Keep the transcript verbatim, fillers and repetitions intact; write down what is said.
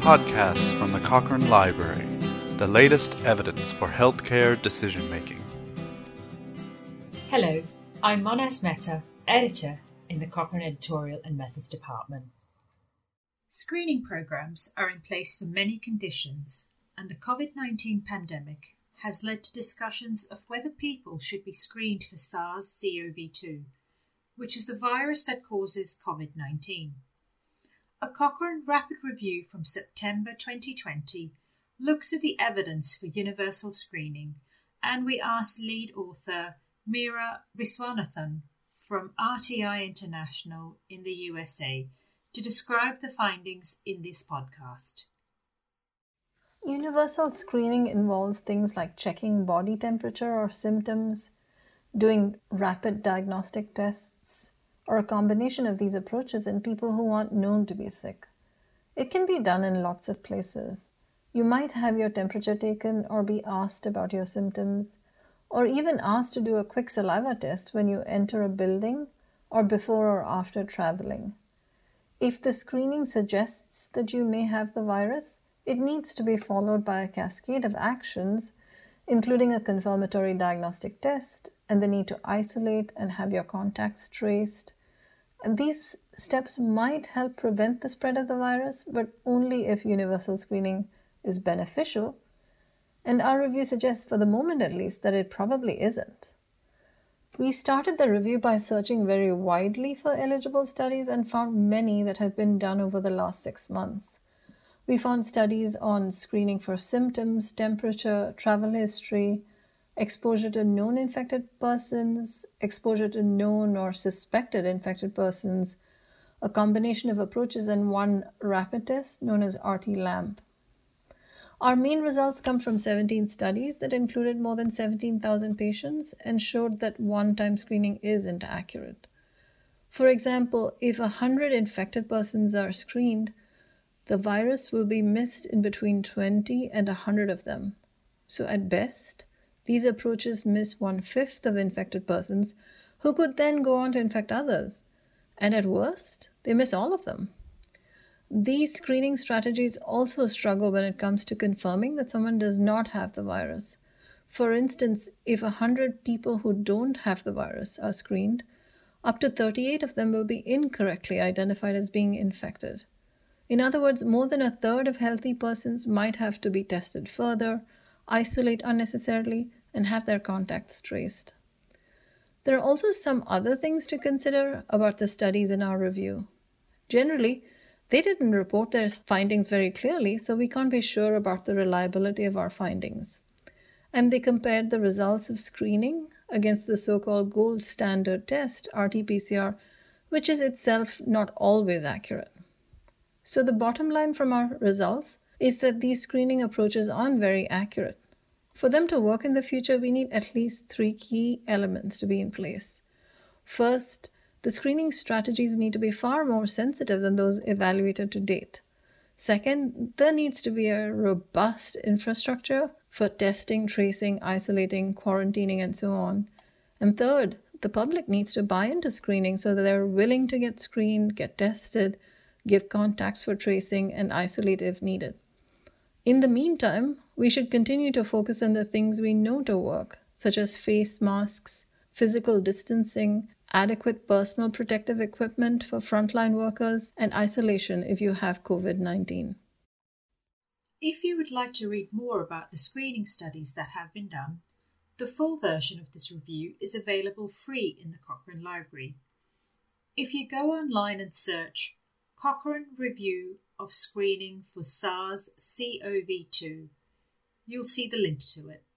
podcasts from the Cochrane Library, the latest evidence for healthcare decision-making. Hello, I'm Monas Mehta, editor in the Cochrane Editorial and Methods Department. Screening programs are in place for many conditions, and the covid nineteen pandemic has led to discussions of whether people should be screened for SARS C o V two, which is the virus that causes covid nineteen. A Cochrane Rapid Review from September twenty twenty looks at the evidence for universal screening, and we asked lead author Meera Viswanathan from R T I International in the U S A to describe the findings in this podcast. Universal screening involves things like checking body temperature or symptoms, doing rapid diagnostic tests, or a combination of these approaches in people who aren't known to be sick. It can be done in lots of places. You might have your temperature taken or be asked about your symptoms, or even asked to do a quick saliva test when you enter a building or before or after traveling. If the screening suggests that you may have the virus, it needs to be followed by a cascade of actions, including a confirmatory diagnostic test and the need to isolate and have your contacts traced. And these steps might help prevent the spread of the virus, but only if universal screening is beneficial. And our review suggests, for the moment at least, that it probably isn't. We started the review by searching very widely for eligible studies and found many that have been done over the last six months. We found studies on screening for symptoms, temperature, travel history, exposure to known infected persons, exposure to known or suspected infected persons, a combination of approaches, and one rapid test known as R T LAMP. Our main results come from seventeen studies that included more than seventeen thousand patients and showed that one-time screening isn't accurate. For example, if one hundred infected persons are screened, the virus will be missed in between twenty and one hundred of them. So at best, these approaches miss one-fifth of infected persons who could then go on to infect others. And at worst, they miss all of them. These screening strategies also struggle when it comes to confirming that someone does not have the virus. For instance, if one hundred people who don't have the virus are screened, up to thirty-eight of them will be incorrectly identified as being infected. In other words, more than a third of healthy persons might have to be tested further, isolate unnecessarily, and have their contacts traced. There are also some other things to consider about the studies in our review. Generally, they didn't report their findings very clearly, so we can't be sure about the reliability of our findings. And they compared the results of screening against the so-called gold standard test, R T P C R, which is itself not always accurate. So the bottom line from our results is that these screening approaches aren't very accurate. For them to work in the future, we need at least three key elements to be in place. First, the screening strategies need to be far more sensitive than those evaluated to date. Second, there needs to be a robust infrastructure for testing, tracing, isolating, quarantining, and so on. And third, the public needs to buy into screening so that they're willing to get screened, get tested, give contacts for tracing, and isolate if needed. In the meantime, we should continue to focus on the things we know to work, such as face masks, physical distancing, adequate personal protective equipment for frontline workers, and isolation if you have covid nineteen. If you would like to read more about the screening studies that have been done, the full version of this review is available free in the Cochrane Library. If you go online and search Cochrane Review of Screening for SARS C o V two, you'll see the link to it.